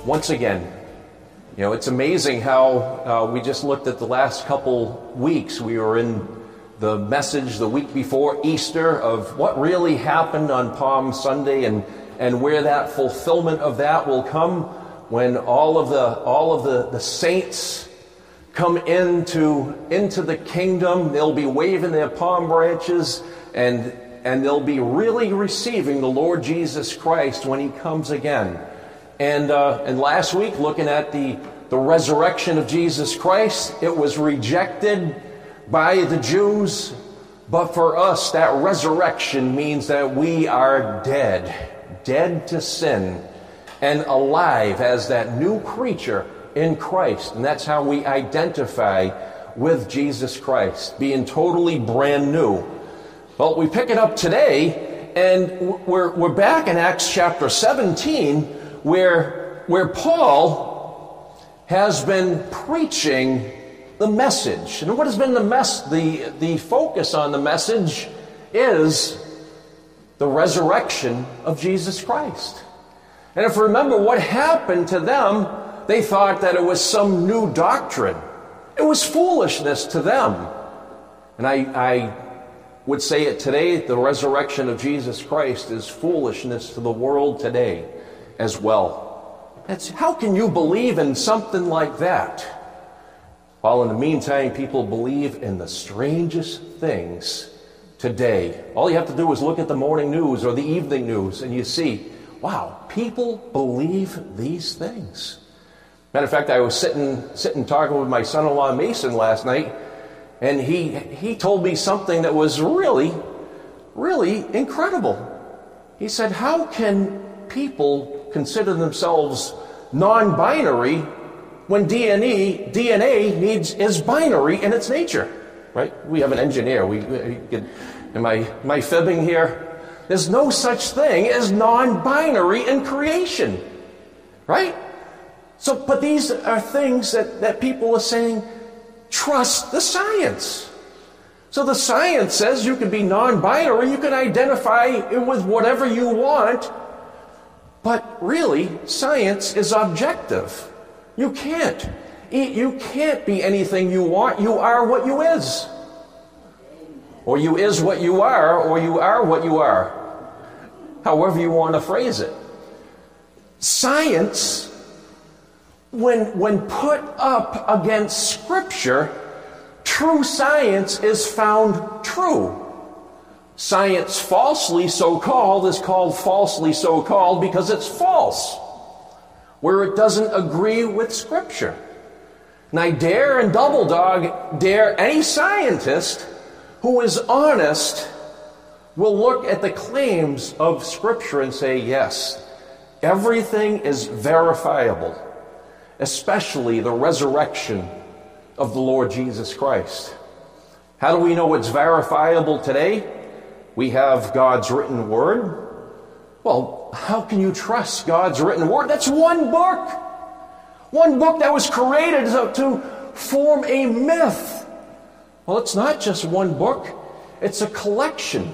once again. You know, it's amazing how we just looked at the last couple weeks. We were in the message the week before Easter of what really happened on Palm Sunday and where that fulfillment of that will come when all of the saints come into the kingdom. They'll be waving their palm branches and they'll be really receiving the Lord Jesus Christ when he comes again. And last week, looking at the resurrection of Jesus Christ, it was rejected by the Jews. But for us, that resurrection means that we are dead to sin, and alive as that new creature in Christ. And that's how we identify with Jesus Christ, being totally brand new. Well, we pick it up today, and we're back in Acts chapter 17, where Paul has been preaching the message. And what has been the focus on the message is the resurrection of Jesus Christ. And if you remember what happened to them, they thought that it was some new doctrine. It was foolishness to them. And I would say it today, the resurrection of Jesus Christ is foolishness to the world today as well. How can you believe in something like that? While in the meantime, people believe in the strangest things today. All you have to do is look at the morning news or the evening news and you see, wow, people believe these things. Matter of fact, I was sitting talking with my son-in-law Mason last night, and he told me something that was really, really incredible. He said, how can people consider themselves non-binary when DNA is binary in its nature? Right? We have an engineer. Am I fibbing here? There's no such thing as non-binary in creation. Right? So, but these are things that people are saying, trust the science. So the science says you can be non-binary, you can identify with whatever you want, but really, science is objective. You can't be anything you want. You are what you is. Or you is what you are, or you are what you are. However you want to phrase it. Science, when put up against Scripture, true science is found true. Science falsely so-called is called falsely so-called because it's false, where it doesn't agree with Scripture. And I dare and double dog dare any scientist who is honest will look at the claims of Scripture and say, yes, everything is verifiable, especially the resurrection of the Lord Jesus Christ. How do we know it's verifiable today? We have God's written word. Well, how can you trust God's written word? That's one book. One book that was created to form a myth. Well, it's not just one book. It's a collection,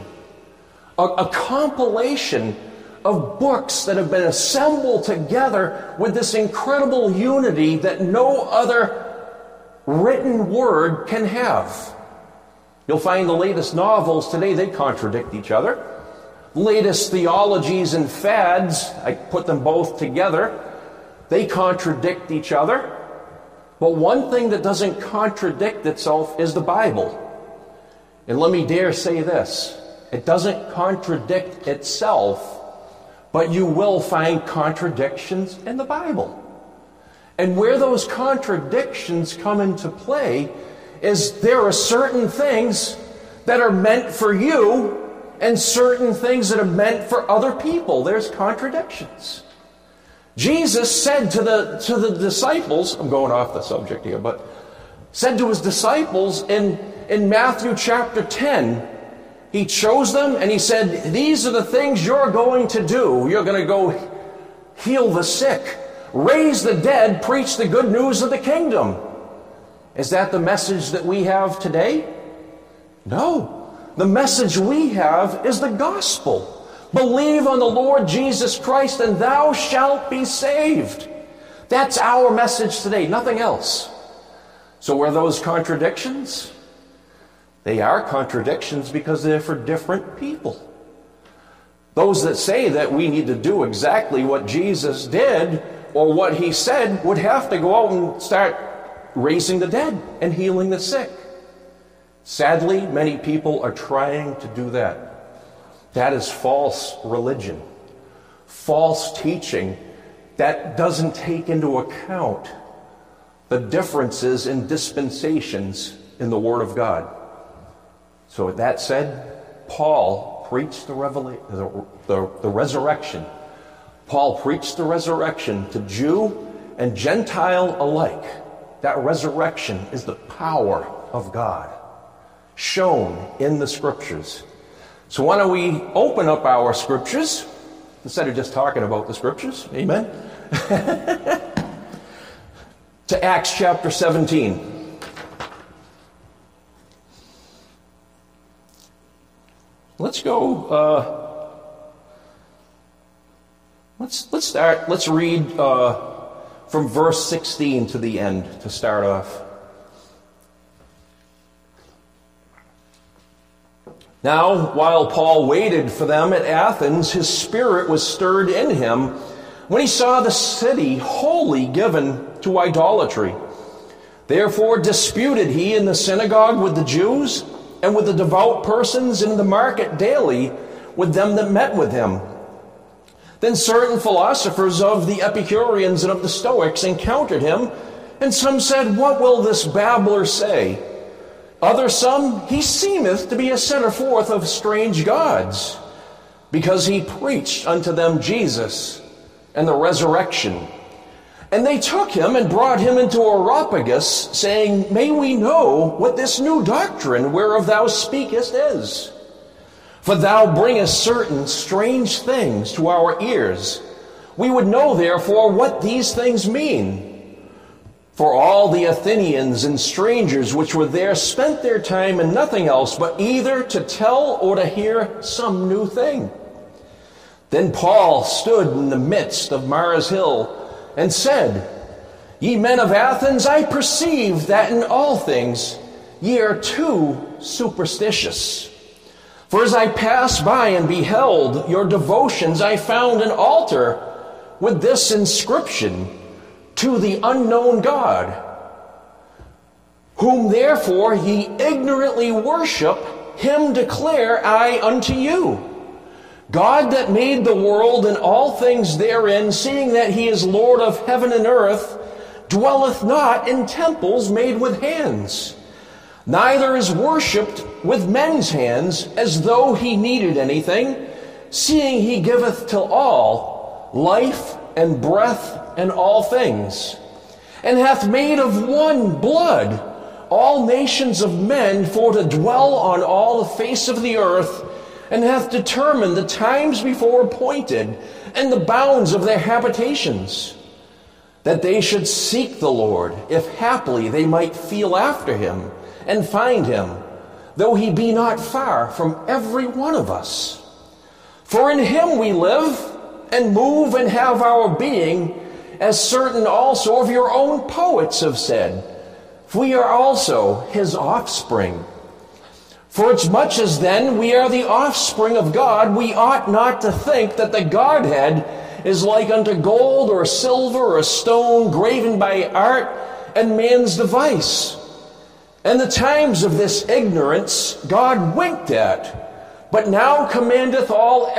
a compilation of books that have been assembled together with this incredible unity that no other written word can have. You'll find the latest novels today, they contradict each other. Latest theologies and fads, I put them both together, they contradict each other. But one thing that doesn't contradict itself is the Bible. And let me dare say this, it doesn't contradict itself, but you will find contradictions in the Bible. And where those contradictions come into play is there are certain things that are meant for you and certain things that are meant for other people. There's contradictions. Jesus said to the disciples, I'm going off the subject here, but said to his disciples in Matthew chapter 10, he chose them and he said, these are the things you're going to do. You're going to go heal the sick, raise the dead, preach the good news of the kingdom. Is that the message that we have today? No. The message we have is the gospel. Believe on the Lord Jesus Christ and thou shalt be saved. That's our message today, nothing else. So were those contradictions? They are contradictions because they're for different people. Those that say that we need to do exactly what Jesus did or what he said would have to go out and start raising the dead and healing the sick. Sadly, many people are trying to do that. That is false religion, false teaching that doesn't take into account the differences in dispensations in the Word of God. So with that said, Paul preached the resurrection. Paul preached the resurrection to Jew and Gentile alike. That resurrection is the power of God shown in the Scriptures. So why don't we open up our Scriptures instead of just talking about the Scriptures? Amen. To Acts chapter 17. Let's go. Let's start. Let's read from verse 16 to the end to start off. Now, while Paul waited for them at Athens, his spirit was stirred in him when he saw the city wholly given to idolatry. Therefore disputed he in the synagogue with the Jews and with the devout persons in the market daily with them that met with him. Then certain philosophers of the Epicureans and of the Stoics encountered him, and some said, What will this babbler say? Others some, He seemeth to be a setter forth of strange gods, because he preached unto them Jesus and the resurrection. And they took him and brought him into Areopagus, saying, May we know what this new doctrine whereof thou speakest is? For thou bringest certain strange things to our ears. We would know therefore what these things mean. For all the Athenians and strangers which were there spent their time in nothing else but either to tell or to hear some new thing. Then Paul stood in the midst of Mars Hill and said, Ye men of Athens, I perceive that in all things ye are too superstitious. For as I passed by and beheld your devotions, I found an altar with this inscription, To the unknown God, whom therefore ye ignorantly worship, him declare I unto you. God that made the world and all things therein, seeing that he is Lord of heaven and earth, dwelleth not in temples made with hands, neither is worshipped with men's hands, as though he needed anything, seeing he giveth to all life and breath and all things, and hath made of one blood all nations of men for to dwell on all the face of the earth, and hath determined the times before appointed and the bounds of their habitations, that they should seek the Lord, if haply they might feel after him and find him, though he be not far from every one of us. For in him we live and move and have our being, as certain also of your own poets have said, for we are also his offspring. For as much as then we are the offspring of God, we ought not to think that the Godhead is like unto gold or silver or stone graven by art and man's device. And the times of this ignorance God winked at, but now commandeth all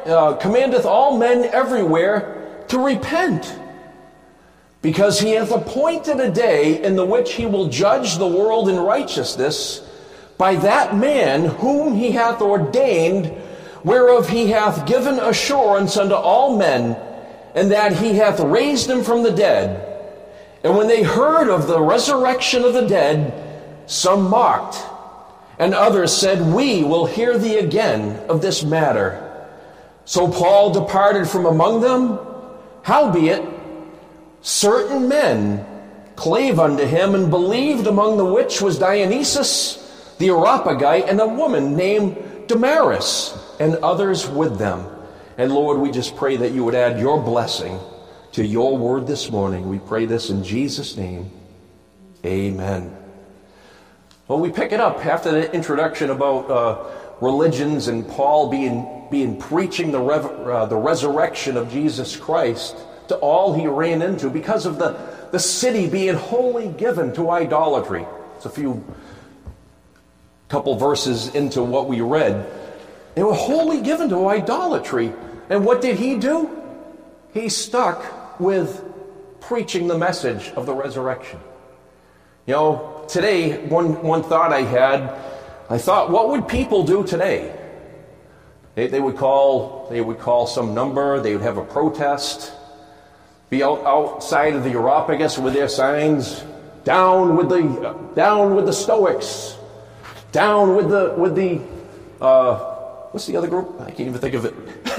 men everywhere to repent, because he hath appointed a day in the which he will judge the world in righteousness by that man whom he hath ordained, whereof he hath given assurance unto all men, and that he hath raised him from the dead. And when they heard of the resurrection of the dead, some mocked, and others said, We will hear thee again of this matter. So Paul departed from among them. Howbeit, certain men clave unto him, and believed, among the which was Dionysius the Areopagite, and a woman named Damaris, and others with them. And Lord, we just pray that you would add your blessing to your word this morning. We pray this in Jesus' name. Amen. Well, we pick it up after the introduction about religions and Paul being preaching the resurrection of Jesus Christ to all he ran into because of the city being wholly given to idolatry. It's a couple verses into what we read. They were wholly given to idolatry. And what did he do? He stuck with preaching the message of the resurrection. You know, today, one thought I thought, what would people do today? They would call some number, they would have a protest, be outside of the Areopagus with their signs, down with the Stoics, down with the what's the other group? I can't even think of it.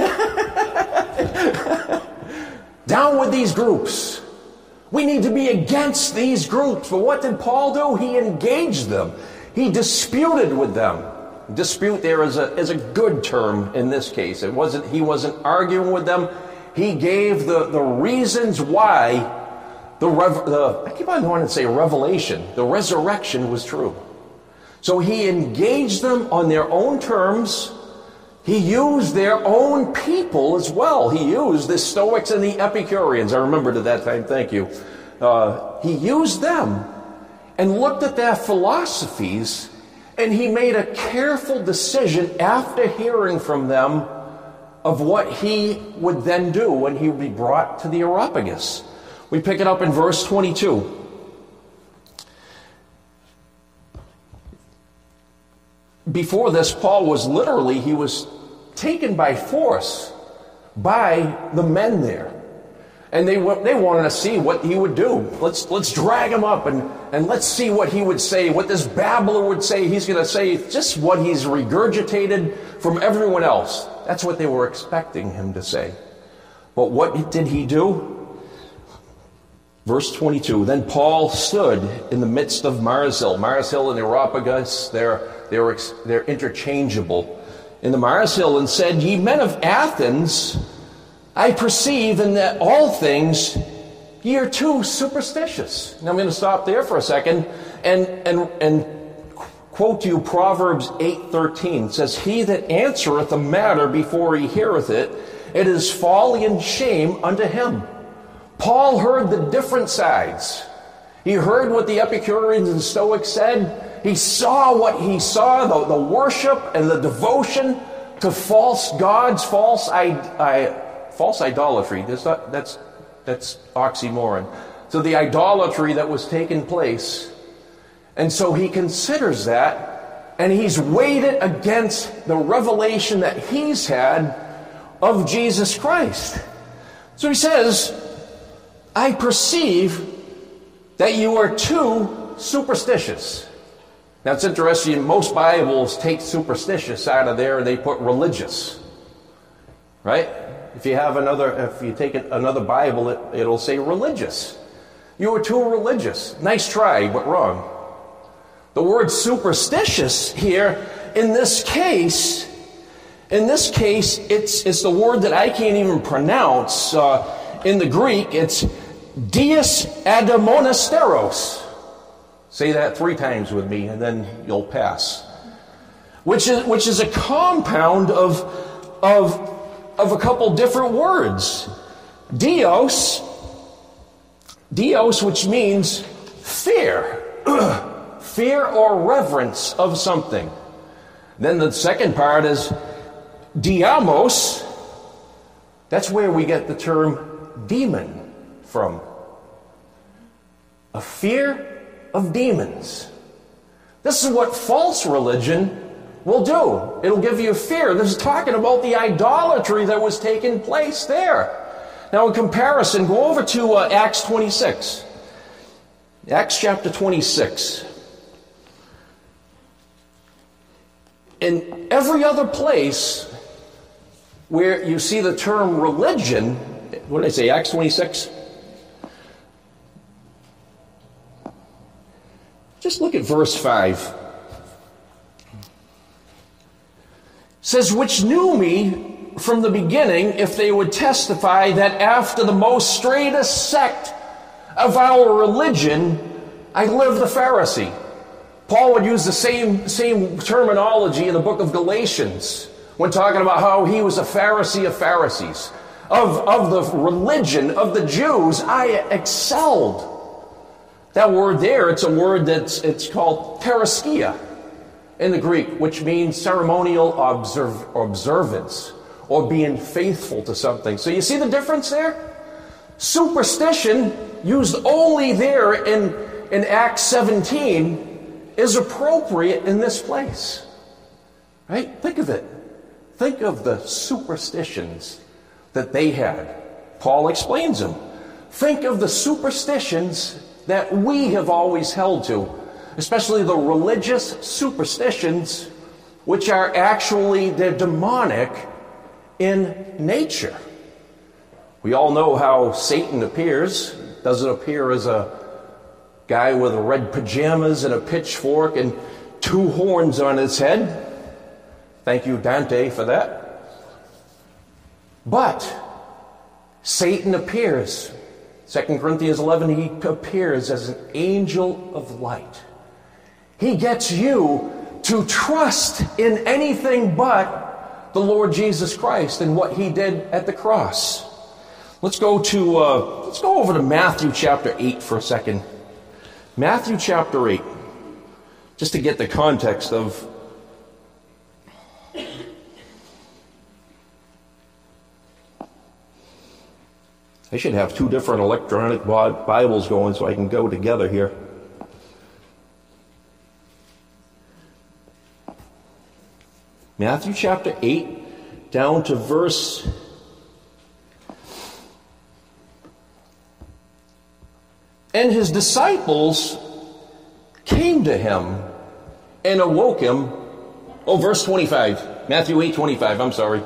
Down with these groups. We need to be against these groups. But what did Paul do? He engaged them. He disputed with them. Dispute there is a good term in this case. He wasn't arguing with them. He gave the reasons why I keep on wanting to say revelation. The resurrection was true. So he engaged them on their own terms. He used their own people as well. He used the Stoics and the Epicureans. I remembered at that time, thank you. He used them and looked at their philosophies, and he made a careful decision after hearing from them of what he would then do when he would be brought to the Areopagus. We pick it up in verse 22. Before this, Paul was taken by force by the men there. And they wanted to see what he would do. Let's drag him up and let's see what he would say, what this babbler would say. He's going to say just what he's regurgitated from everyone else. That's what they were expecting him to say. But what did he do? Verse 22, then Paul stood in the midst of Mars Hill. Mars Hill and the Areopagus, they're interchangeable. In the Mars Hill, and said, ye men of Athens, I perceive in that all things ye are too superstitious. Now I'm going to stop there for a second and quote you Proverbs 8:13. It says, he that answereth a matter before he heareth it, it is folly and shame unto him. Paul heard the different sides. He heard what the Epicureans and Stoics said. He saw what he saw, the worship and the devotion to false gods, false idolatry. That's oxymoron. So the idolatry that was taking place. And so he considers that, and he's weighed it against the revelation that he's had of Jesus Christ. So he says, I perceive that you are too superstitious. Now it's interesting, most Bibles take superstitious out of there and they put religious. Right? If you take another Bible, it'll say religious. You are too religious. Nice try, but wrong. The word superstitious here, in this case, it's the word that I can't even pronounce. In the Greek, it's Dies ademonasteros. Say that 3 times with me, and then you'll pass. Which is a compound of a couple different words. Dios, which means fear, fear or reverence of something. Then the second part is diamos. That's where we get the term demon from. A fear of demons. This is what false religion will do. It'll give you fear. This is talking about the idolatry that was taking place there. Now, in comparison, go over to Acts 26. Acts chapter 26. In every other place where you see the term religion, what did I say, Acts 26? Just look at verse 5. It says, which knew me from the beginning if they would testify that after the most straightest sect of our religion, I live the Pharisee. Paul would use the same terminology in the book of Galatians when talking about how he was a Pharisee of Pharisees. Of the religion of the Jews, I excelled. That word there, it's a word it's called paraskia in the Greek, which means ceremonial observance or being faithful to something. So you see the difference there? Superstition, used only there in Acts 17, is appropriate in this place. Right? Think of it. Think of the superstitions that they had. Paul explains them. Think of the superstitions that we have always held to, especially the religious superstitions, which are actually, they're demonic in nature. We all know how Satan appears. Doesn't appear as a guy with red pajamas and a pitchfork and 2 horns on his head. Thank you, Dante, for that. But Satan appears. 2 Corinthians 11, he appears as an angel of light. He gets you to trust in anything but the Lord Jesus Christ and what he did at the cross. Let's go over to Matthew chapter 8 for a second. Matthew chapter 8, just to get the context of I should have 2 different electronic Bibles going so I can go together here. Matthew chapter 8, down to verse 'And his disciples came to him and awoke him. Oh, verse 25. Matthew 8:25, I'm sorry.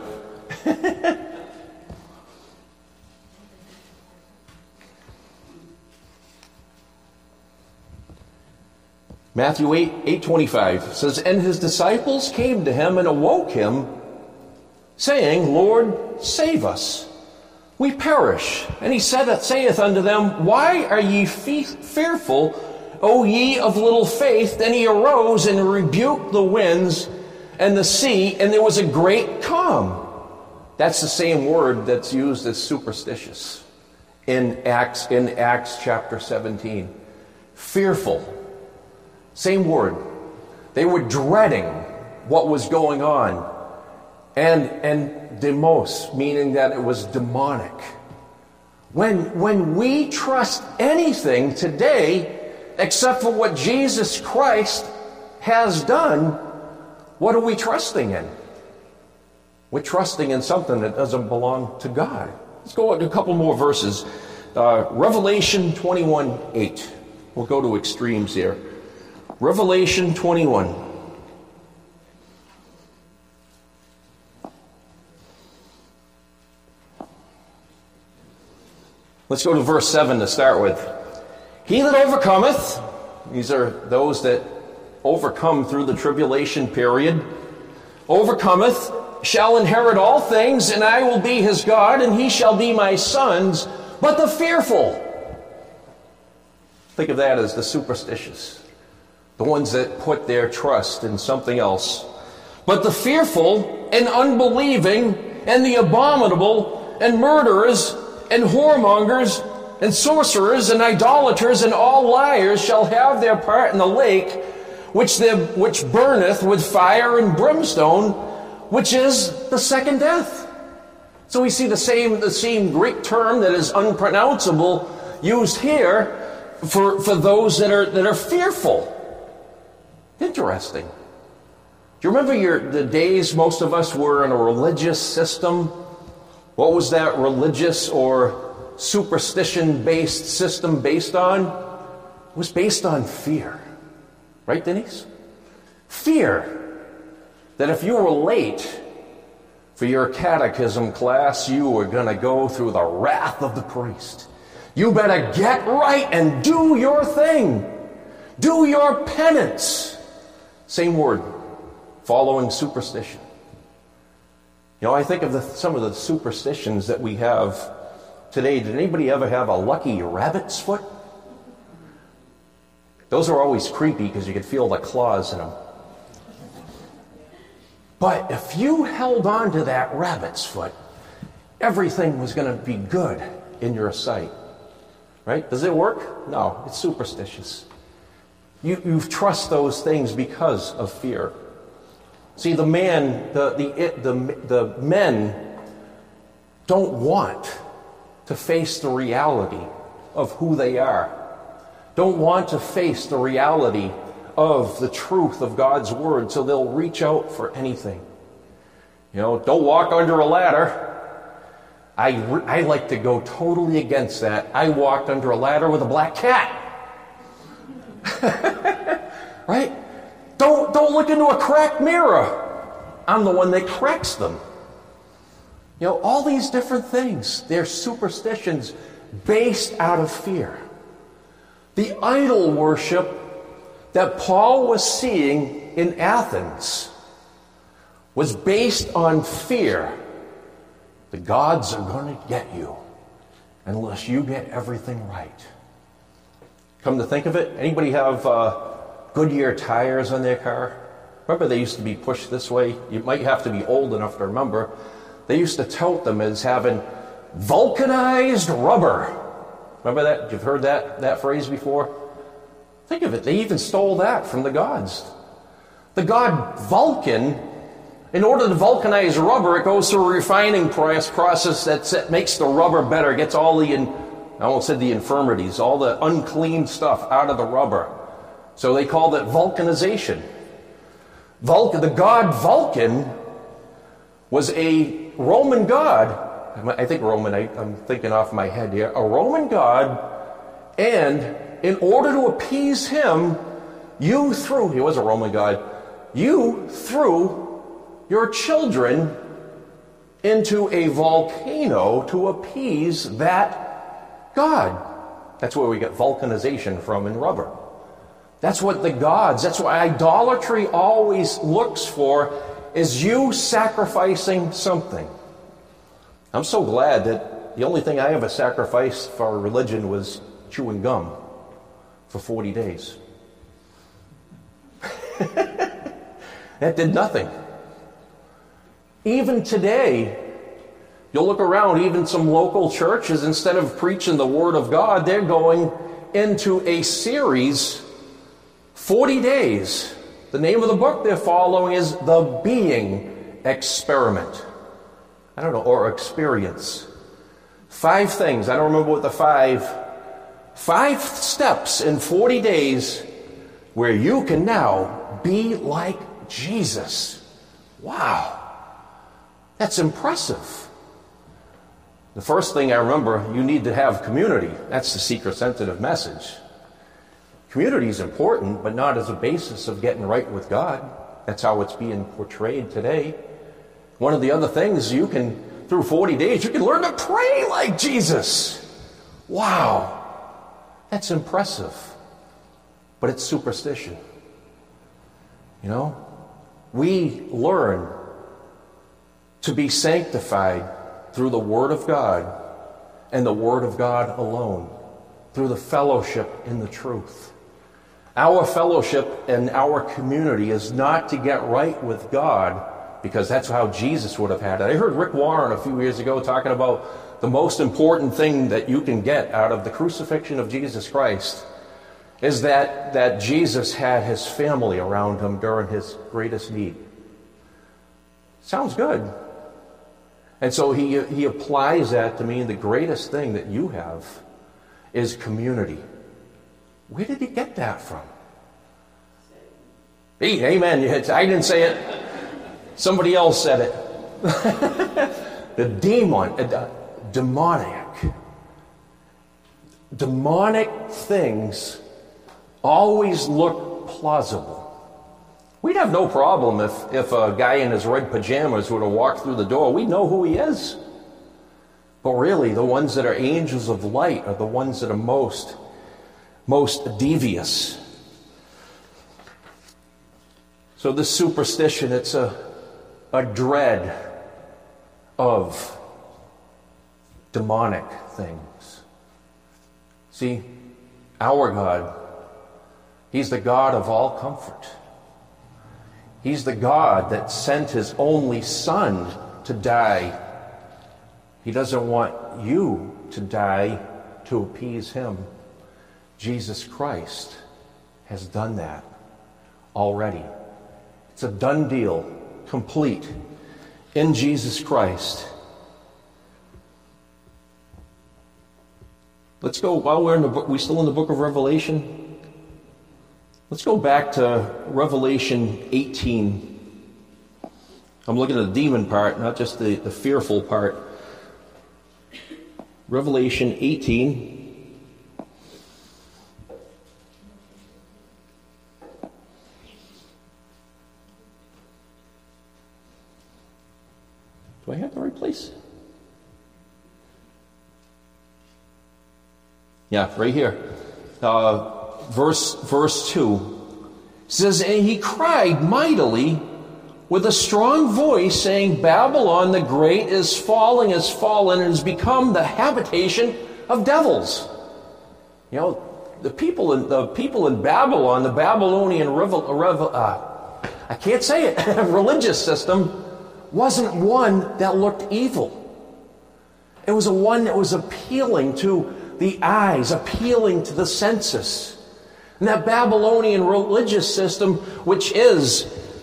Matthew 8:25 says, "And his disciples came to him and awoke him, saying, Lord, save us. We perish. And he saith unto them, Why are ye fearful, O ye of little faith? Then he arose and rebuked the winds and the sea, and there was a great calm." That's the same word that's used as superstitious in Acts chapter 17. Fearful. Same word. They were dreading what was going on. And demos, meaning that it was demonic. When we trust anything today, except for what Jesus Christ has done, what are we trusting in? We're trusting in something that doesn't belong to God. Let's go to a couple more verses. Revelation 21:8. We'll go to extremes here. Revelation 21. Let's go to verse 7 to start with. "He that overcometh," these are those that overcome through the tribulation period, "overcometh shall inherit all things, and I will be his God, and he shall be my sons. But the fearful," think of that as the superstitious, the ones that put their trust in something else. "But the fearful and unbelieving and the abominable and murderers and whoremongers and sorcerers and idolaters and all liars shall have their part in the lake which burneth with fire and brimstone, which is the second death." So we see the same Greek term that is unpronounceable used here for those that are fearful. Interesting. Do you remember the days most of us were in a religious system? What was that religious or superstition-based system based on? It was based on fear. Right, Denise? Fear that if you were late for your catechism class, you were going to go through the wrath of the priest. You better get right and do your thing. Do your penance. Same word, following superstition. I think of some of the superstitions that we have today. Did anybody ever have a lucky rabbit's foot? Those are always creepy because you could feel the claws in them. But if you held on to that rabbit's foot, everything was going to be good in your sight. Right? Does it work? No, it's superstitious. You trust those things because of fear. See, the men don't want to face the reality of who they are. Don't want to face the reality of the truth of God's word, so they'll reach out for anything. Don't walk under a ladder. I like to go totally against that. I walked under a ladder with a black cat. Right? Don't look into a cracked mirror. I'm the one that cracks them. All these different things, they're superstitions based out of fear. The idol worship that Paul was seeing in Athens was based on fear. The gods are going to get you unless you get everything right. Come to think of it, anybody have Goodyear tires on their car? Remember they used to be pushed this way? You might have to be old enough to remember. They used to tout them as having vulcanized rubber. Remember that? You've heard that phrase before? Think of it, they even stole that from the gods. The god Vulcan, in order to vulcanize rubber, it goes through a refining process that makes the rubber better, gets all the, I almost said the infirmities, all the unclean stuff out of the rubber. So they called it vulcanization. The god Vulcan was a Roman god. I think Roman, I'm thinking off my head here. A Roman god, and in order to appease him, he was a Roman god, you threw your children into a volcano to appease that god. That's where we get vulcanization from in rubber. That's what that's what idolatry always looks for, is you sacrificing something. I'm so glad that the only thing I ever sacrificed for religion was chewing gum for 40 days. That did nothing. Even today, you'll look around, even some local churches, instead of preaching the Word of God, they're going into a series, 40 days. The name of the book they're following is The Being Experiment. I don't know, or Experience. 5 things. I don't remember what the 5 steps in 40 days where you can now be like Jesus. Wow. That's impressive. The first thing I remember, you need to have community. That's the seeker-sensitive message. Community is important, but not as a basis of getting right with God. That's how it's being portrayed today. One of the other things, through 40 days, you can learn to pray like Jesus. Wow. That's impressive. But it's superstition. We learn to be sanctified through the Word of God and the Word of God alone, through the fellowship in the truth. Our fellowship and our community is not to get right with God, because that's how Jesus would have had it. I heard Rick Warren a few years ago talking about the most important thing that you can get out of the crucifixion of Jesus Christ is that Jesus had his family around him during his greatest need. Sounds good. And so he applies that to mean the greatest thing that you have is community. Where did he get that from? Hey, amen. I didn't say it. Somebody else said it. The demonic things always look plausible. We'd have no problem if a guy in his red pajamas were to walk through the door. We'd know who he is. But really, the ones that are angels of light are the ones that are most devious. So this superstition, it's a dread of demonic things. See, our God, He's the God of all comfort. He's the God that sent His only Son to die. He doesn't want you to die to appease Him. Jesus Christ has done that already. It's a done deal, complete, in Jesus Christ. Let's go, while we're still in the book of Revelation, let's go back to Revelation 18. I'm looking at the demon part, not just the fearful part. Revelation 18. Do I have the right place? Yeah, right here. Verse 2 says, "And he cried mightily with a strong voice, saying, Babylon the great is fallen, and has become the habitation of devils." You know, the people in Babylon, the Babylonian I can't say it, religious system, wasn't one that looked evil. It was a one that was appealing to the eyes, appealing to the senses. And that Babylonian religious system, which is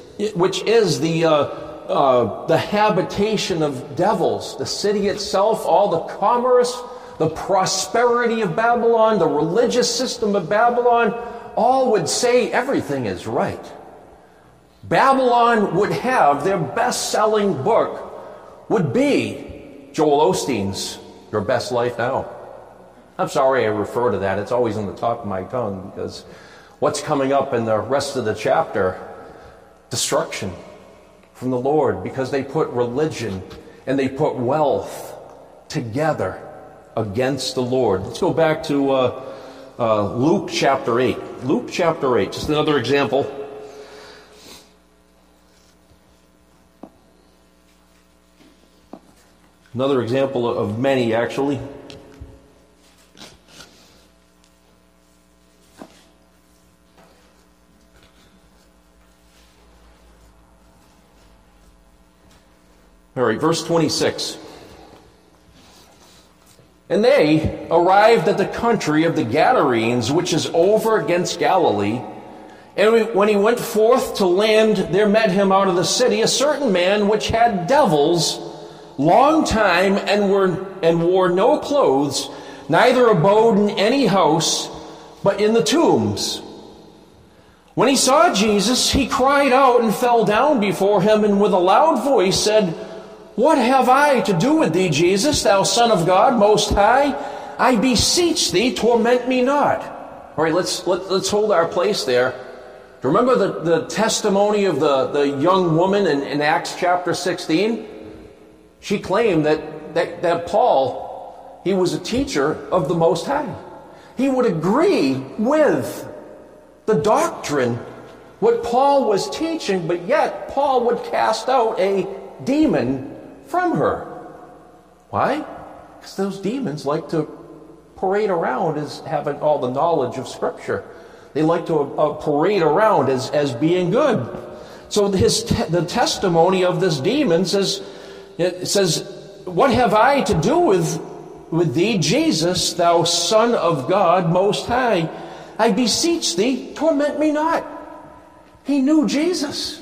the habitation of devils, the city itself, all the commerce, the prosperity of Babylon, the religious system of Babylon, all would say everything is right. Babylon would have their best-selling book would be Joel Osteen's Your Best Life Now. I'm sorry I refer to that. It's always on the top of my tongue because what's coming up in the rest of the chapter? Destruction from the Lord, because they put religion and they put wealth together against the Lord. Let's go back to Luke chapter 8. Luke chapter 8, just another example. Another example of many, actually. All right, verse 26. "And they arrived at the country of the Gadarenes, which is over against Galilee. And when he went forth to land, there met him out of the city a certain man which had devils long time, and wore no clothes, neither abode in any house, but in the tombs. When he saw Jesus, he cried out and fell down before him, and with a loud voice said, What have I to do with thee, Jesus, thou Son of God Most High? I beseech thee, torment me not." All right, let's hold our place there. Do you remember the testimony of the young woman in Acts chapter 16? She claimed that Paul, he was a teacher of the Most High. He would agree with the doctrine, what Paul was teaching, but yet Paul would cast out a demon from her. Why? Because those demons like to parade around as having all the knowledge of Scripture. They like to parade around as being good. So the testimony of this demon says, "What have I to do with thee, Jesus, thou Son of God Most High? I beseech thee, torment me not." He knew Jesus.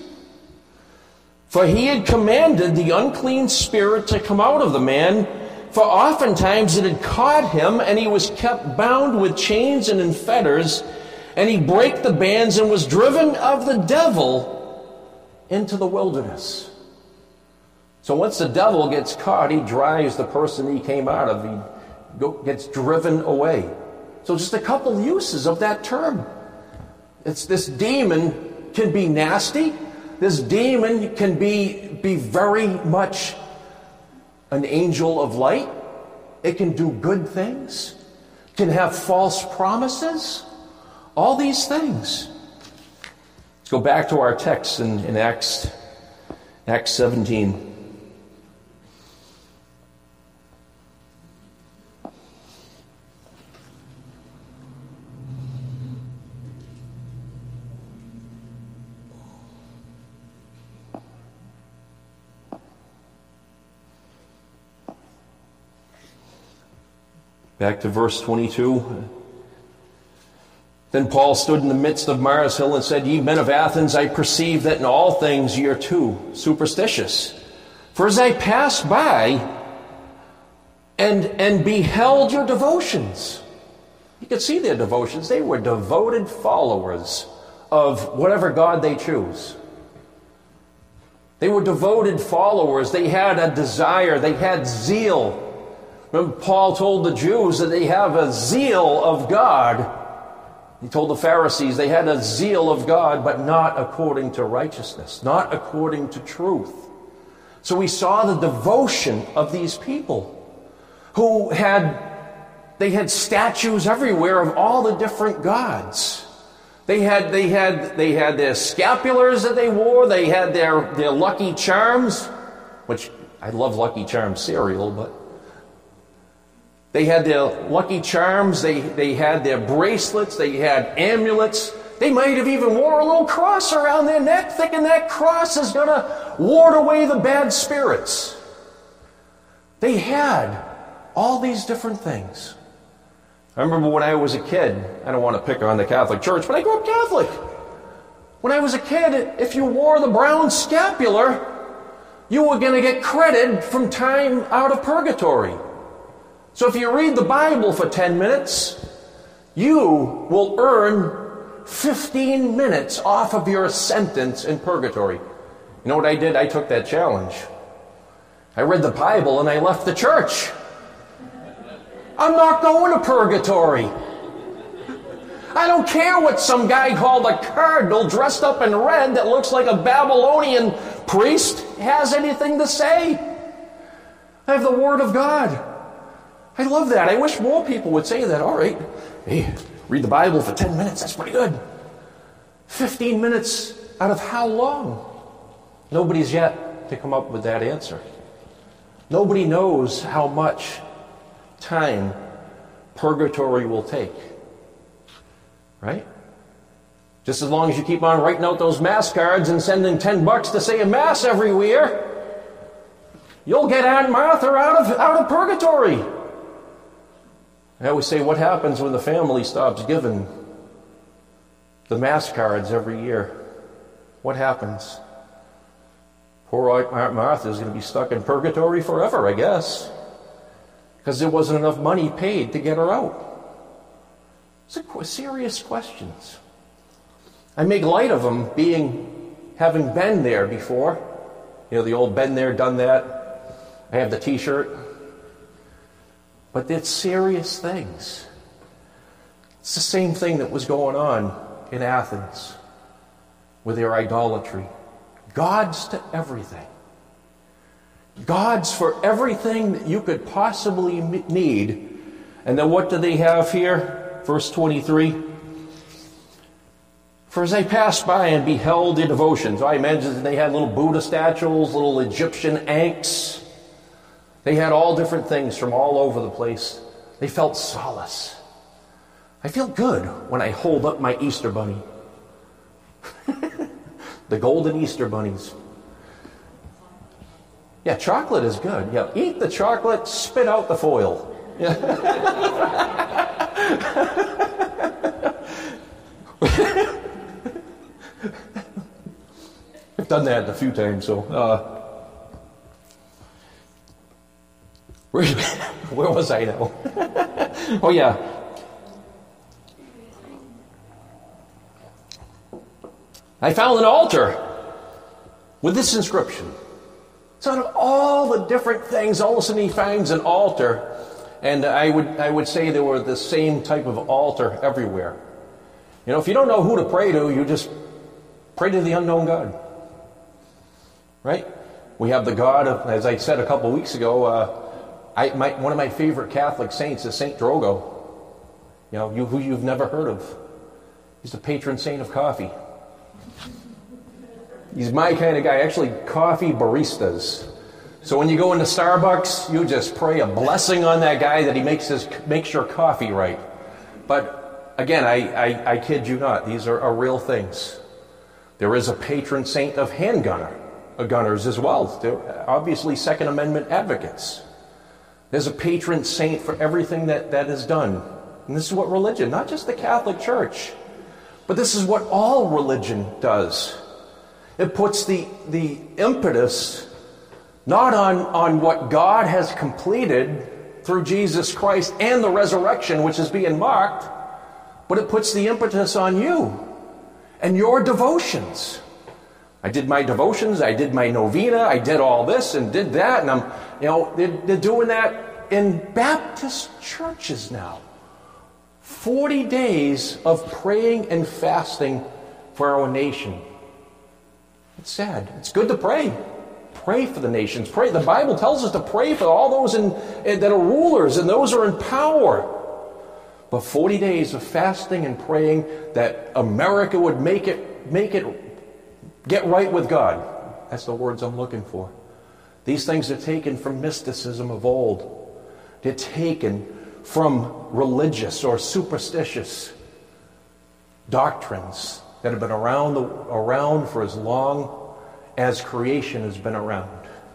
For he had commanded the unclean spirit to come out of the man, for oftentimes it had caught him, and he was kept bound with chains and in fetters, and he brake the bands and was driven of the devil into the wilderness. So once the devil gets caught, he drives the person he came out of. He gets driven away. So just a couple uses of that term. It's this demon can be nasty. This demon can be very much an angel of light. It can do good things. It can have false promises. All these things. Let's go back to our text in Acts 17. Back to verse 22. Then Paul stood in the midst of Mars Hill and said, Ye men of Athens, I perceive that in all things ye are too superstitious. For as I passed by and beheld your devotions, you could see their devotions. They were devoted followers of whatever God they choose. They were devoted followers. They had a desire. They had zeal. Remember, Paul told the Jews that they have a zeal of God. He told the Pharisees they had a zeal of God, but not according to righteousness, not according to truth. So we saw the devotion of these people who had statues everywhere of all the different gods. They had their scapulars that they wore. They had their Lucky Charms, which I love Lucky Charms cereal, but they had their Lucky Charms. They had their bracelets. They had amulets. They might have even wore a little cross around their neck, thinking that cross is going to ward away the bad spirits. They had all these different things. I remember when I was a kid, I don't want to pick on the Catholic Church, but I grew up Catholic. When I was a kid, if you wore the brown scapular, you were going to get credit from time out of purgatory. So if you read the Bible for 10 minutes, you will earn 15 minutes off of your sentence in purgatory. You know what I did? I took that challenge. I read the Bible and I left the church. I'm not going to purgatory. I don't care what some guy called a cardinal dressed up in red that looks like a Babylonian priest has anything to say. I have the Word of God. I love that. I wish more people would say that. All right, hey, read the Bible for 10 minutes. That's pretty good. 15 minutes out of how long? Nobody's yet to come up with that answer. Nobody knows how much time purgatory will take. Right? Just as long as you keep on writing out those Mass cards and sending $10 to say a Mass everywhere, you'll get Aunt Martha out of purgatory. I always say, what happens when the family stops giving the Mass cards every year? What happens? Poor Aunt Martha is going to be stuck in purgatory forever, I guess, because there wasn't enough money paid to get her out. It's serious questions. I make light of them having been there before. You know, the old been there, done that. I have the t-shirt. But it's serious things. It's the same thing that was going on in Athens with their idolatry. Gods to everything. Gods for everything that you could possibly need. And then what do they have here? Verse 23. For as I passed by and beheld their devotions, I imagine they had little Buddha statues, little Egyptian ankhs. They had all different things from all over the place. They felt solace. I feel good when I hold up my Easter bunny. The golden Easter bunnies. Yeah, chocolate is good. Yeah, eat the chocolate, spit out the foil. Yeah. I've done that a few times, so. Where was I now? Oh, yeah. I found an altar with this inscription. So out of all the different things, all of a sudden he finds an altar. And I would say there were the same type of altar everywhere. You know, if you don't know who to pray to, you just pray to the unknown God. Right? We have the God of, as I said a couple of weeks ago, one of my favorite Catholic saints is Saint Drogo. You know, who you've never heard of. He's the patron saint of coffee. He's my kind of guy. Actually, coffee baristas. So when you go into Starbucks, you just pray a blessing on that guy that he makes your coffee right. But again, I kid you not. These are real things. There is a patron saint of gunners as well. They're obviously Second Amendment advocates. There's a patron saint for everything that is done. And this is what religion, not just the Catholic Church, but this is what all religion does. It puts the impetus not on what God has completed through Jesus Christ and the resurrection, which is being marked, but it puts the impetus on you and your devotions. I did my devotions, I did my novena, I did all this and did that, and they're doing that in Baptist churches now. 40 days of praying and fasting for our nation. It's sad. It's good to pray. Pray for the nations. Pray. The Bible tells us to pray for all those that are rulers and those who are in power. But 40 days of fasting and praying that America would make it get right with God. That's the words I'm looking for. These things are taken from mysticism of old. They're taken from religious or superstitious doctrines that have been around for as long as creation has been around.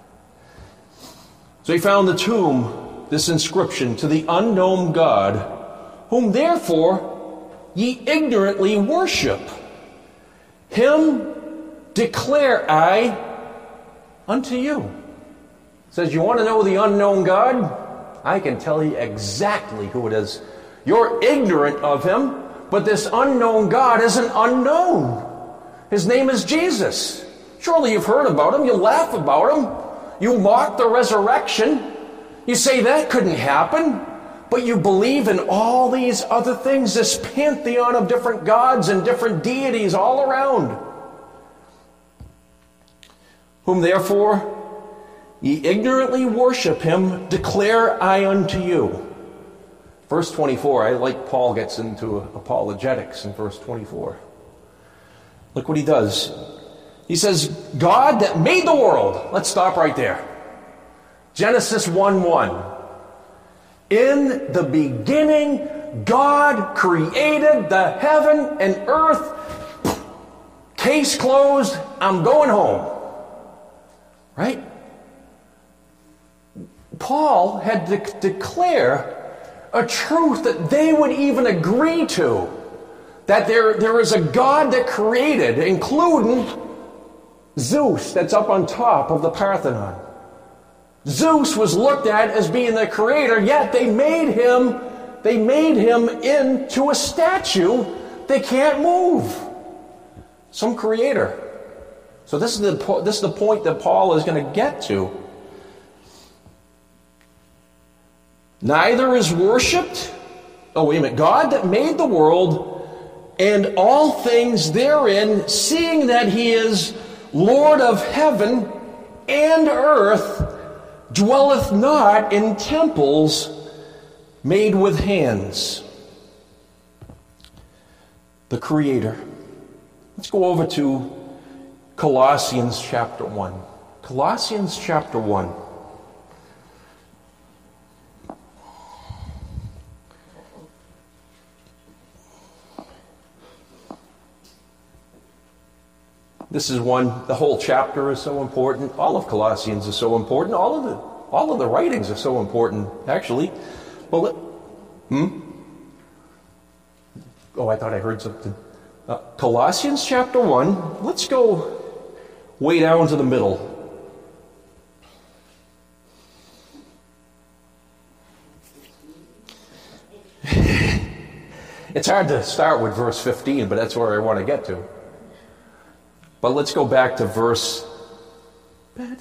So he found the tomb, this inscription, to the unknown God, whom therefore ye ignorantly worship. Him declare I unto you. It says, you want to know the unknown God? I can tell you exactly who it is. You're ignorant of him, but this unknown God isn't unknown. His name is Jesus. Surely you've heard about him. You laugh about him. You mock the resurrection. You say that couldn't happen. But you believe in all these other things, this pantheon of different gods and different deities all around. Whom therefore ye ignorantly worship him, declare I unto you. Verse 24, I like Paul gets into apologetics in verse 24. Look what he does. He says, God that made the world. Let's stop right there. Genesis 1:1. In the beginning, God created the heaven and earth. Case closed. I'm going home. Right? Paul had to declare a truth that they would even agree to. That there is a God that created, including Zeus, that's up on top of the Parthenon. Zeus was looked at as being the creator, yet they made him into a statue. They can't move. Some creator. So this is the point that Paul is going to get to. Neither is worshipped, God that made the world and all things therein, seeing that he is Lord of heaven and earth, dwelleth not in temples made with hands. The Creator. Let's go over to Colossians chapter 1. Colossians chapter 1. This is one, the whole chapter is so important. All of Colossians is so important. All of the writings are so important, actually. Well, I thought I heard something. Colossians chapter 1. Let's go way down to the middle. It's hard to start with verse 15, but that's where I want to get to. But let's go back to verse 1.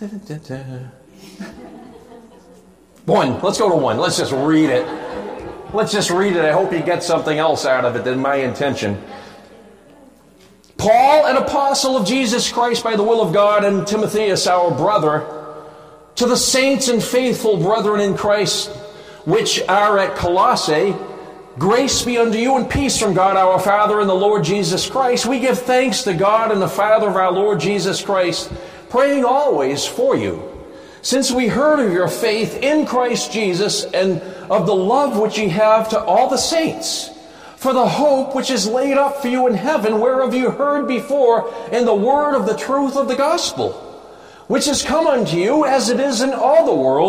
Let's go to 1. Let's just read it. I hope you get something else out of it than my intention. Paul, an apostle of Jesus Christ by the will of God, and Timotheus, our brother, to the saints and faithful brethren in Christ, which are at Colossae, grace be unto you and peace from God our Father and the Lord Jesus Christ. We give thanks to God and the Father of our Lord Jesus Christ, praying always for you, since we heard of your faith in Christ Jesus and of the love which ye have to all the saints, for the hope which is laid up for you in heaven, whereof you heard before in the word of the truth of the gospel, which is come unto you as it is in all the world,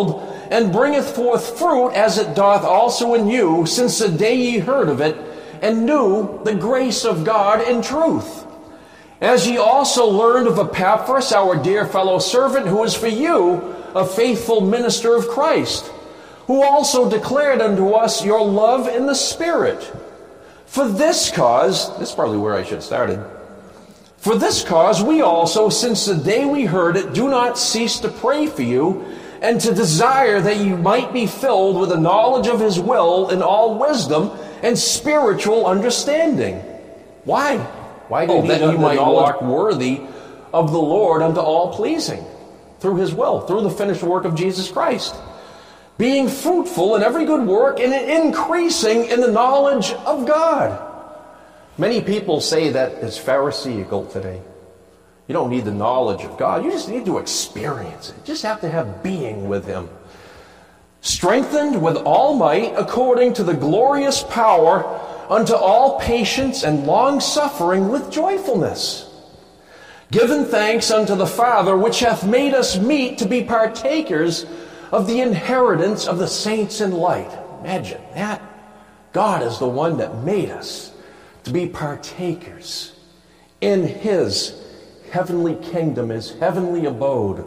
and bringeth forth fruit, as it doth also in you, since the day ye heard of it, and knew the grace of God in truth. As ye also learned of Epaphras, our dear fellow servant, who is for you a faithful minister of Christ, who also declared unto us your love in the Spirit. For this cause, this is probably where I should have started. For this cause we also, since the day we heard it, do not cease to pray for you, and to desire that you might be filled with the knowledge of his will in all wisdom and spiritual understanding. Why? Why did that you might walk worthy of the Lord unto all pleasing, through his will, through the finished work of Jesus Christ, being fruitful in every good work and increasing in the knowledge of God. Many people say that it's Pharisaical today. You don't need the knowledge of God. You just need to experience it. You just have to have being with him. Strengthened with all might, according to the glorious power, unto all patience and long-suffering with joyfulness. Giving thanks unto the Father, which hath made us meet to be partakers of the inheritance of the saints in light. Imagine that. God is the one that made us to be partakers in his heavenly kingdom, his heavenly abode.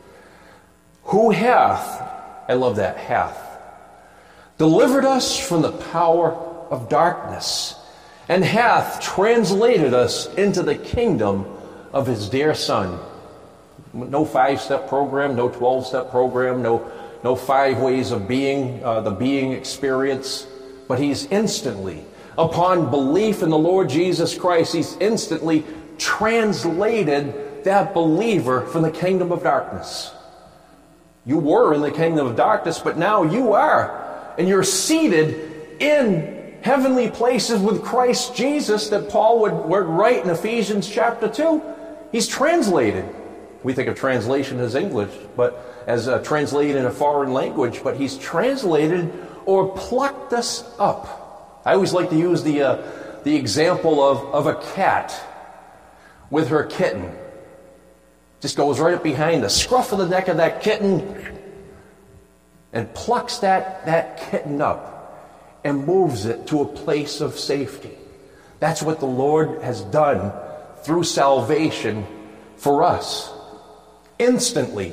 Who hath, I love that, hath, delivered us from the power of darkness, and hath translated us into the kingdom of his dear Son. No 5-step program, no 12-step program, no 5 ways of being, the being experience, but he's instantly, upon belief in the Lord Jesus Christ, he's instantly translated that believer from the kingdom of darkness. You were in the kingdom of darkness, but now you are. And you're seated in heavenly places with Christ Jesus, that Paul would write in Ephesians chapter 2. He's translated. We think of translation as English, but as translated in a foreign language, but he's translated or plucked us up. I always like to use the example of a cat with her kitten. Just goes right up behind the scruff of the neck of that kitten and plucks that kitten up and moves it to a place of safety. That's what the Lord has done through salvation for us. Instantly.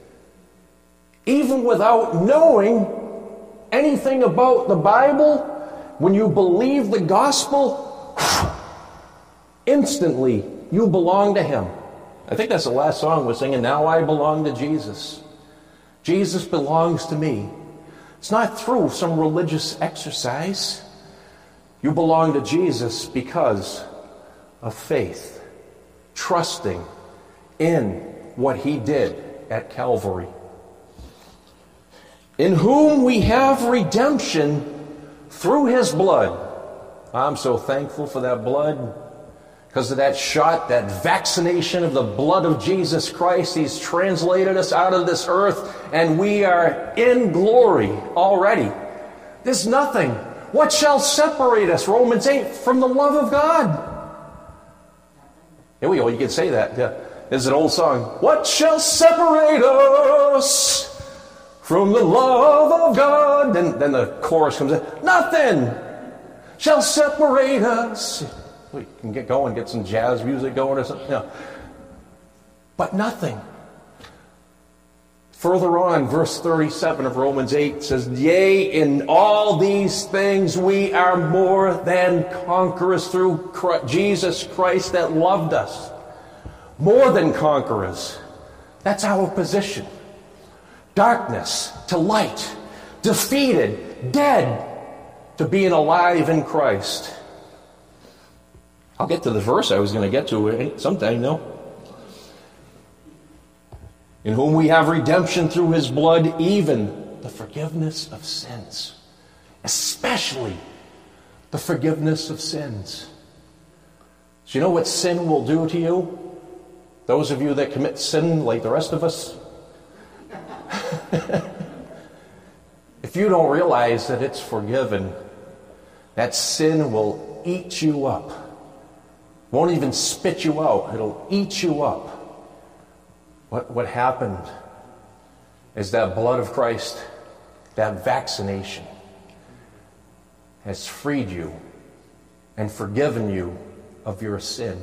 Even without knowing anything about the Bible, when you believe the gospel, instantly you belong to him. I think that's the last song we're singing. Now I belong to Jesus. Jesus belongs to me. It's not through some religious exercise. You belong to Jesus because of faith, trusting in what he did at Calvary. In whom we have redemption through his blood. I'm so thankful for that blood. Because of that shot, that vaccination of the blood of Jesus Christ, he's translated us out of this earth, and we are in glory already. There's nothing. What shall separate us, Romans 8, from the love of God? Here we go, you can say that. Yeah. There's an old song. What shall separate us from the love of God? Then the chorus comes in. Nothing shall separate us. We can get going, get some jazz music going or something. Yeah. But nothing. Further on, verse 37 of Romans 8 says, Yea, in all these things we are more than conquerors through Jesus Christ that loved us. More than conquerors. That's our position. Darkness to light. Defeated, dead, to being alive in Christ. I'll get to the verse I was going to get to sometime, though. In whom we have redemption through his blood, even the forgiveness of sins. Especially the forgiveness of sins. So you know what sin will do to you? Those of you that commit sin like the rest of us? If you don't realize that it's forgiven, that sin will eat you up. Won't even spit you out. It'll eat you up. What happened is that blood of Christ, that vaccination, has freed you and forgiven you of your sin,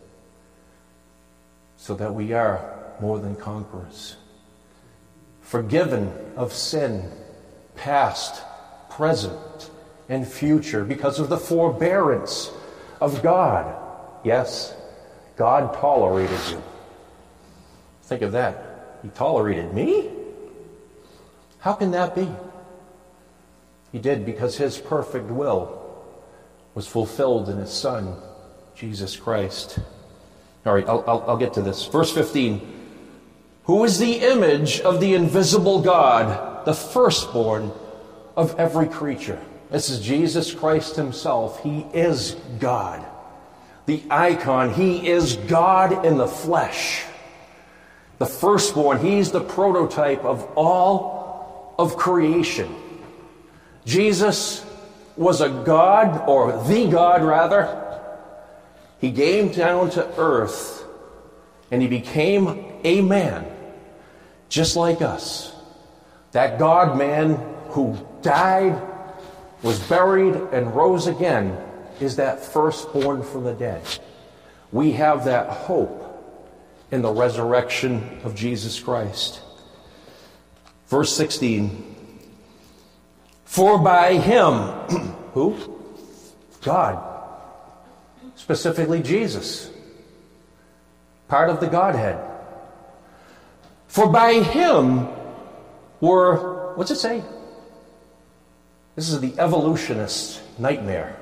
so that we are more than conquerors. Forgiven of sin, past, present, and future, because of the forbearance of God. Yes, God tolerated you. Think of that. He tolerated me? How can that be? He did, because his perfect will was fulfilled in his Son, Jesus Christ. All right, I'll get to this. Verse 15. Who is the image of the invisible God, the firstborn of every creature? This is Jesus Christ himself. He is God. The icon. He is God in the flesh. The firstborn. He's the prototype of all of creation. Jesus was a God, or the God rather. He came down to earth and he became a man, just like us. That God-man who died, was buried, and rose again is that firstborn from the dead. We have that hope in the resurrection of Jesus Christ. Verse 16. For by him, who? God. Specifically Jesus. Part of the Godhead. For by him were, what's it say? This is the evolutionist nightmare.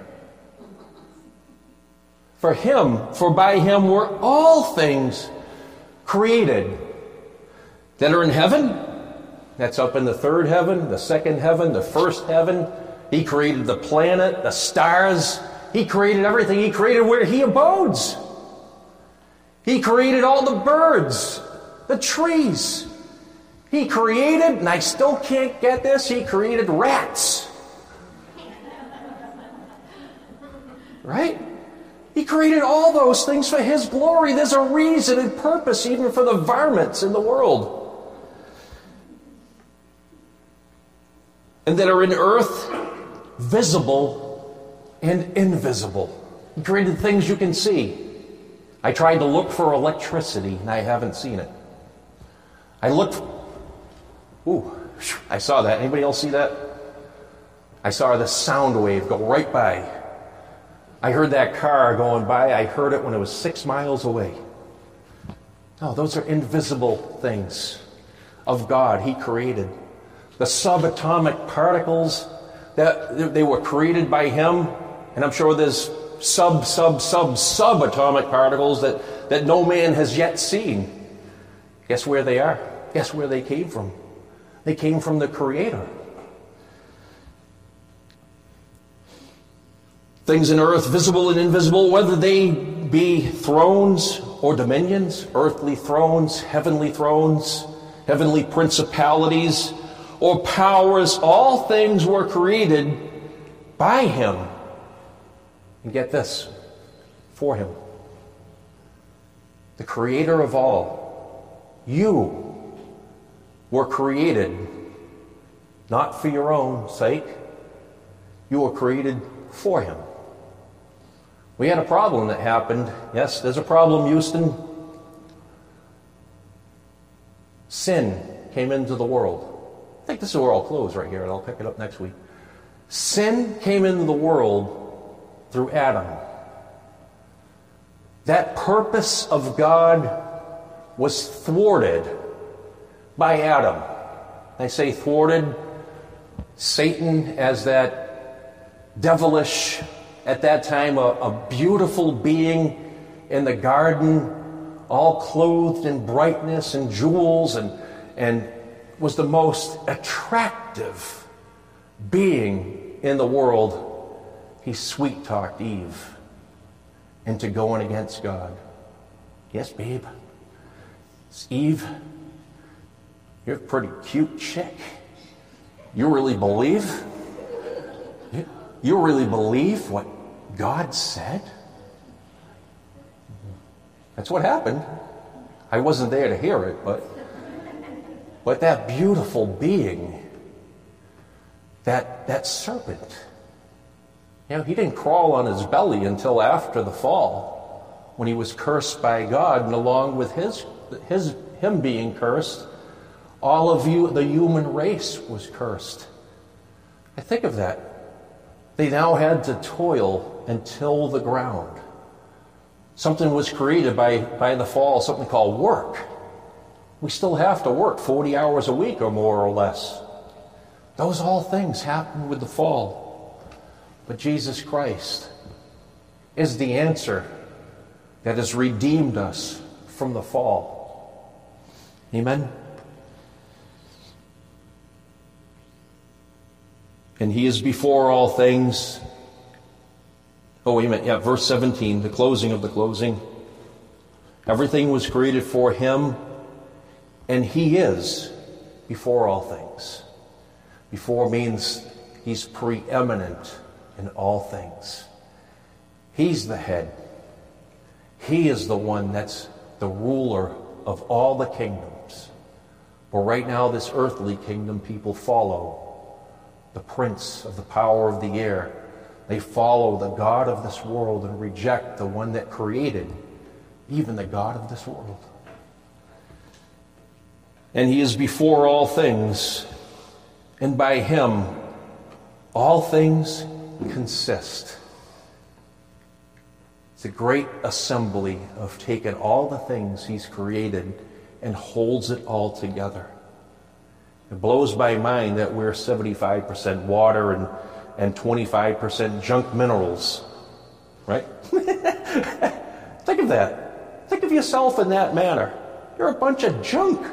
For by him were all things created that are in heaven. That's up in the third heaven, the second heaven, the first heaven. He created the planet, the stars. He created everything. He created where he abodes. He created all the birds, the trees. He created, and I still can't get this, he created rats. Right? He created all those things for his glory. There's a reason and purpose even for the varmints in the world. And that are in earth, visible and invisible. He created things you can see. I tried to look for electricity, and I haven't seen it. I looked. Ooh, I saw that. Anybody else see that? I saw the sound wave go right by. I heard that car going by. I heard it when it was 6 miles away. No, those are invisible things of God He created. The subatomic particles, that they were created by Him. And I'm sure there's subatomic particles that no man has yet seen. Guess where they are? Guess where they came from? They came from the Creator. Things in earth, visible and invisible, whether they be thrones or dominions, earthly thrones, heavenly principalities, or powers, all things were created by Him. And get this, for Him. The Creator of all. You were created not for your own sake. You were created for Him. We had a problem that happened. Yes, there's a problem, Houston. Sin came into the world. I think this is where I'll close right here, and I'll pick it up next week. Sin came into the world through Adam. That purpose of God was thwarted by Adam. I say thwarted. Satan, as that devilish, at that time, a beautiful being in the garden, all clothed in brightness and jewels, and was the most attractive being in the world. He sweet-talked Eve into going against God. Yes, babe. It's Eve. You're a pretty cute chick. You really believe? You really believe what God said? That's what happened. I wasn't there to hear it, but But that beautiful being, that serpent, he didn't crawl on his belly until after the fall, when he was cursed by God, and along with him being cursed, all of the human race was cursed. I think of that. They now had to toil and till the ground. Something was created by the fall, something called work. We still have to work 40 hours a week or more or less. Those all things happened with the fall. But Jesus Christ is the answer that has redeemed us from the fall. Amen? And he is before all things. Oh, wait a minute. Yeah, verse 17, the closing of the closing. Everything was created for him, and he is before all things. Before means he's preeminent in all things. He's the head. He is the one that's the ruler of all the kingdoms. But right now, this earthly kingdom, people follow the prince of the power of the air. They follow the God of this world and reject the one that created even the God of this world. And he is before all things, and by him all things consist. It's a great assembly of taking all the things he's created and holds it all together. It blows my mind that we're 75% water and 25% junk minerals, right? Think of that. Think of yourself in that manner. You're a bunch of junk.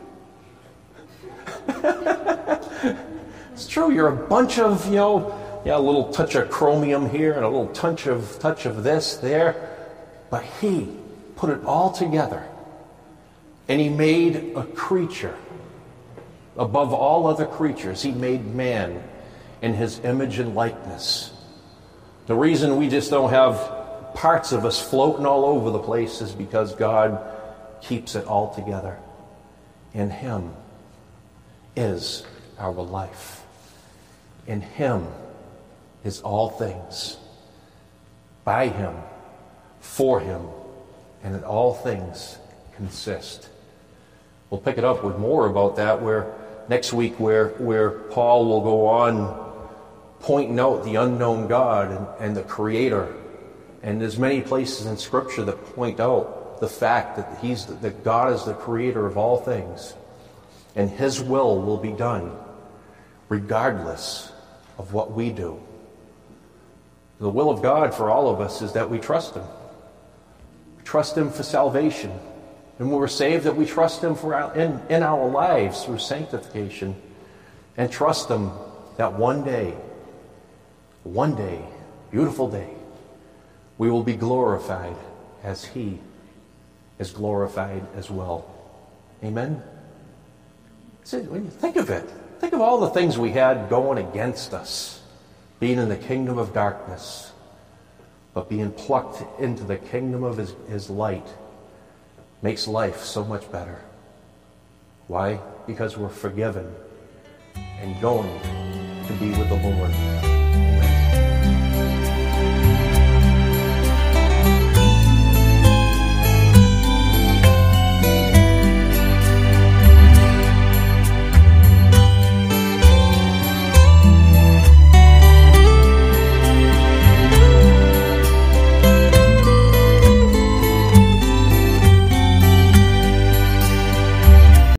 It's true, you're a bunch of, a little touch of chromium here and a little touch of this there. But he put it all together. And he made a creature. Above all other creatures, he made man in his image and likeness. The reason we just don't have parts of us floating all over the place is because God keeps it all together. In him is our life. In him is all things. By him, for him, and in all things consist. We'll pick it up with more about that next week where Paul will go on pointing out the unknown God and the Creator. And there's many places in Scripture that point out the fact that God is the Creator of all things. And his will be done regardless of what we do. The will of God for all of us is that we trust him. We trust him for salvation. And when we're saved, that we trust him in our lives through sanctification. And trust him that one day, beautiful day, we will be glorified as he is glorified as well. Amen? See, when you think of it, think of all the things we had going against us, being in the kingdom of darkness, but being plucked into the kingdom of his light makes life so much better. Why? Because we're forgiven and going to be with the Lord. Amen.